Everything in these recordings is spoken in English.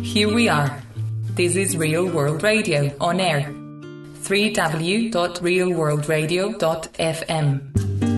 Here we are. This is Real World Radio on air. www.realworldradio.fm.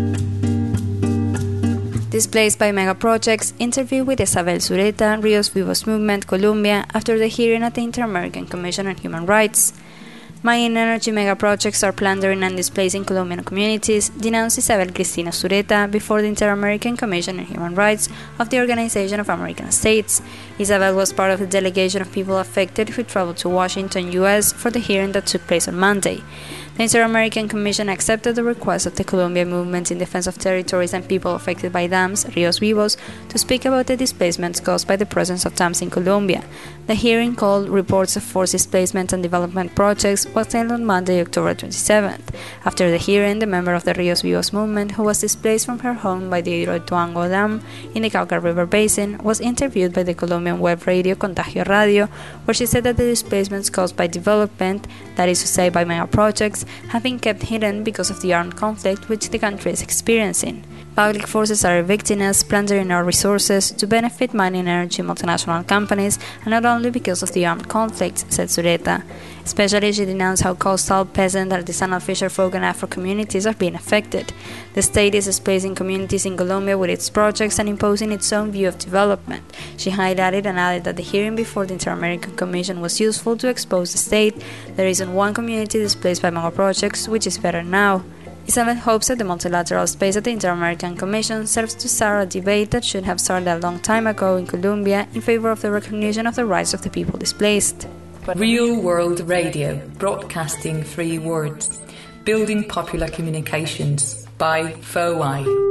Displaced by Mega Projects, interview with Isabel Zureta, Rios Vivos Movement, Colombia, after the hearing at the Inter-American Commission on Human Rights. Mining energy mega projects are plundering and displacing Colombian communities, denounced Isabel Cristina Zureta before the Inter-American Commission on Human Rights of the Organization of American States. Isabel was part of the delegation of people affected who traveled to Washington, U.S. for the hearing that took place on Monday. The Inter-American Commission accepted the request of the Colombian movement in defense of territories and people affected by dams, Rios Vivos, to speak about the displacements caused by the presence of dams in Colombia. The hearing, called Reports of Forced Displacement and Development Projects, was held on Monday, October 27th. After the hearing, the member of the Rios Vivos movement, who was displaced from her home by the Hidroituango Dam in the Cauca River Basin, was interviewed by the Colombian web radio Contagio Radio, where she said that the displacements caused by development, that is to say by mega projects, have been kept hidden because of the armed conflict which the country is experiencing. Public forces are evicting us, plundering our resources to benefit mining energy multinational companies, and not only because of the armed conflict, said Zureta. Especially, she denounced how coastal, peasant, artisanal fisherfolk and Afro communities are being affected. The state is displacing communities in Colombia with its projects and imposing its own view of development. She highlighted and added that the hearing before the Inter-American Commission was useful to expose the state. There isn't one community displaced by mega projects, which is better now. Isabel hopes that the multilateral space at the Inter-American Commission serves to start a debate that should have started a long time ago in Colombia in favor of the recognition of the rights of the people displaced. Real World Radio, broadcasting 3 words, building popular communications by FOI.